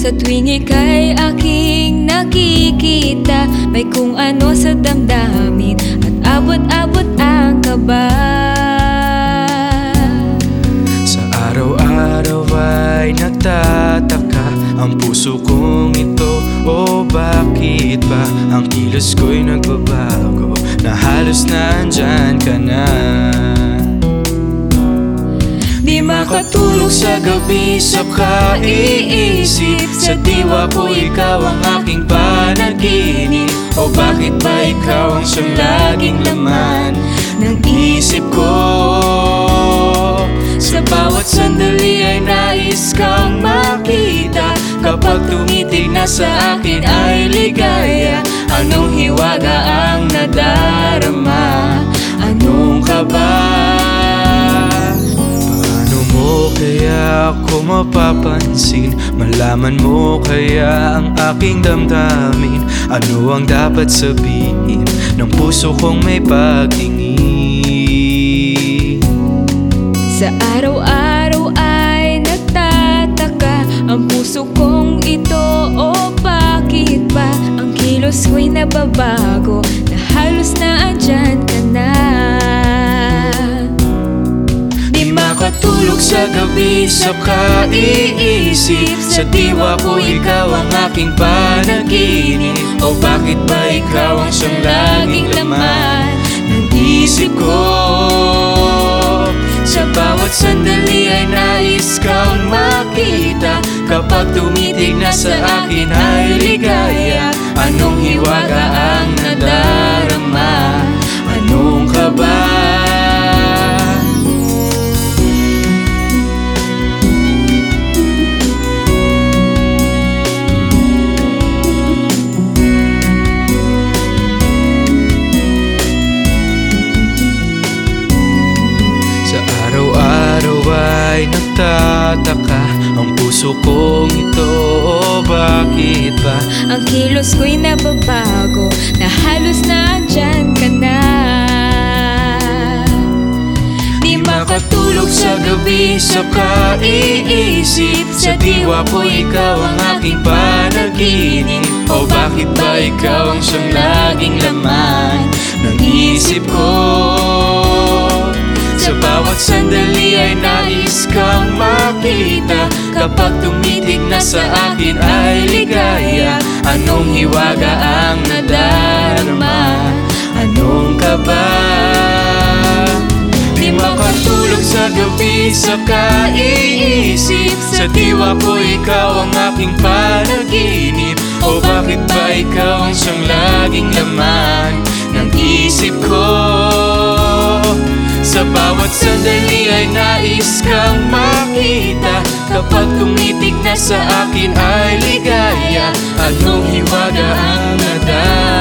Sa tuwing ika'y aking nakikita, may kung ano sa damdamin at abot-abot ang kaba. Sa araw-araw ay nagtataka ang puso kong ito, o bakit ba ang kilos ko'y nagbabago, na halos nandyan ka na. Di makatulog sa gabi sa kaiisip, sa diwa ko ikaw ang aking panaginip. O bakit ba ikaw ang siyang laging laman ng isip ko? Sa bawat sandali ay nais kang makita, kapag tumitig na sa akin ay ligaya. Anong hiwaga ang nadarama? Anong kaba? Kaya ako mapapansin, malaman mo kaya ang aking damdamin. Ano ang dapat sabihin ng puso kong may pagtingin? Sa araw-araw ay nagtataka ang puso kong ito, o bakit ba ang kilos ko'y nababago, na halos na andyan ka na. Makatulog sa gabi sa kaiisip, sa diwa ko ikaw ang aking panaginip. O bakit ba ikaw ang siyang laging laman ng isip ko? Sa bawat sandali ay nais kang makita, kapag tumitig na sa akin ay ligaya. Anong hiwaga ang nadarama? Anong kaba? Ay nagtataka ang puso kong ito, o bakit ba ang kilos ko'y nababago, na halos na andyan ka na. Di makatulog sa gabi sa kaiisip, sa diwa ko ikaw ang aking panaginip. O bakit ba ikaw ang siyang laging laman ng isip ko? Sa bawat sandali ay nais kang makita, kapag tumitig na sa akin ay ligaya. Anong hiwaga ang nadarama? Anong kaba? Di makatulog sa gabi sa kaiisip, sa diwa ko ikaw ang aking panaginip. O bakit ba ikaw ang siyang laging laman ng isip ko? Sa bawat sandali ay nais kang makita, kapag tumitig na sa akin ay ligaya. Anong hiwaga ang nadarama?